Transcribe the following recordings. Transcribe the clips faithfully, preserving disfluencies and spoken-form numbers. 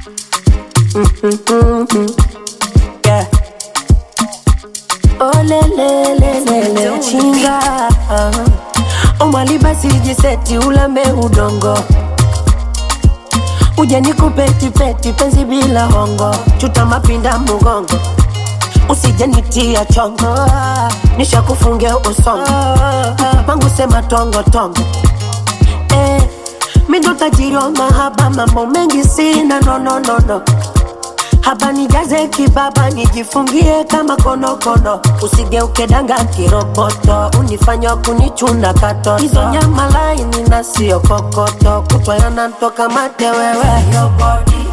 Mm-hmm. Yeah. Oh le le le le le chinga. Omali basi jiseti ulame udongo. Uje nikupeti peti penzi bila hongo. Chuta mapinda mugongo. Usije nitia chongo. Nisha kufungia usongo. Mangu sema tongo tongo. Eh, mindo tajiri wa mahaba. Mambo mengi sina no no no no. Haba nijaze kibaba nijifungie kama kono kono. Usigeuke danga kiroboto. Unifanya kunichuna katoto. Hizo nyama laini na sio kokoto. Kutwa yanantoka mate wewe. Your body,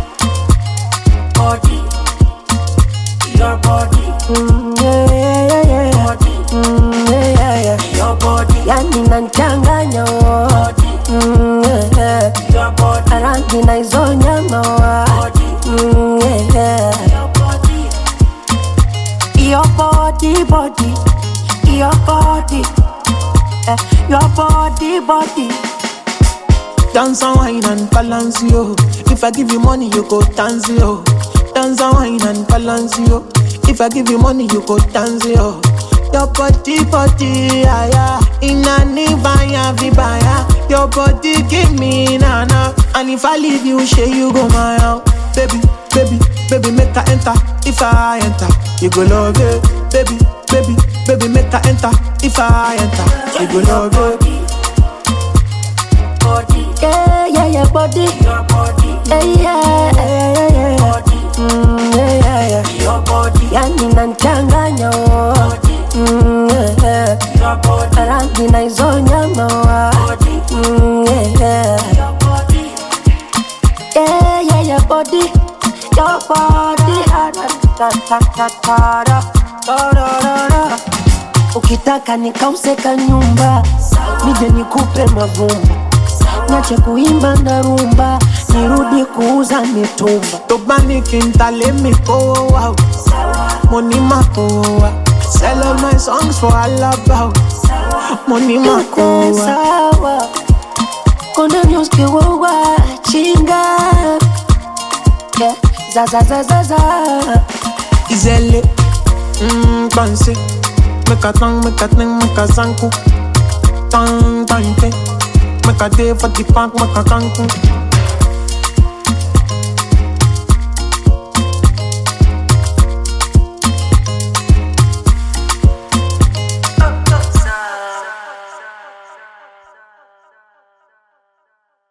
body, your body, mm, yeah, yeah, yeah. Body, mm, yeah, yeah, yeah. Your body, yani nanchanganya body, mm, yeah, yeah. Your body, rangi na hizo nyama body, mm, yeah, yeah. Your body, your body, body, your body, eh, your body, body. Dance and wine and balance yo. If I give you money, you go dance yo. Dance and wine and balance yo. If I give you money, you go dance yo. Your body, body, yeah, yeah. Inna ni vaya vibaya. Your body give me nana. And if I leave you, share you go my out. Baby, baby, baby, make her enter. If I enter, you go love it. Baby, baby, baby, make her enter. If I enter, you go love it. Body, yeah, yeah, yeah, body, your body, yeah, yeah, yeah, yeah, yeah. Body, mm, yeah, yeah, yeah. Your body, yani nanchanganya body, mm, yeah, yeah. Your body, rangi na hizo nyama body, mm, yeah, yeah. Your body, yeah, yeah, yeah, body, your body, ah, ta ta ta ta da, da da da. Ukitaka nikauseka nyumba, nije nikupe mavumba. Nache kuimba na rumba, nirudi kuuza mitumba. Tobani kintale mi poa, money mapoa. Sell all my songs for all about. Money mapoa. Sawa, kona nyoske wawa chinga. Yeah, za za za za za. Izele, mmm, panse. Meka tang, meka tang, meka zanku. Tang, tang, tang. Make a day for the park, make a kanku.